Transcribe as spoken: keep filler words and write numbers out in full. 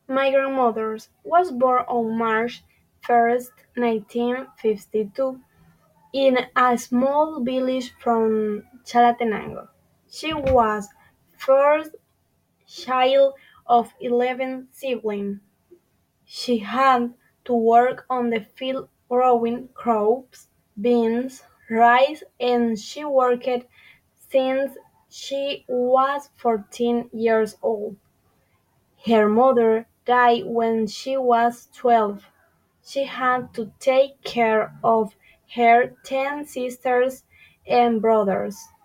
My grandmother was born on March first, nineteen fifty-two, in a small village from Chalatenango. She was first child of eleven siblings. She had to work on the field growing crops, beans, rice, and she worked since she was fourteen years old. Her mother died when she was twelve. She had to take care of her ten sisters and brothers.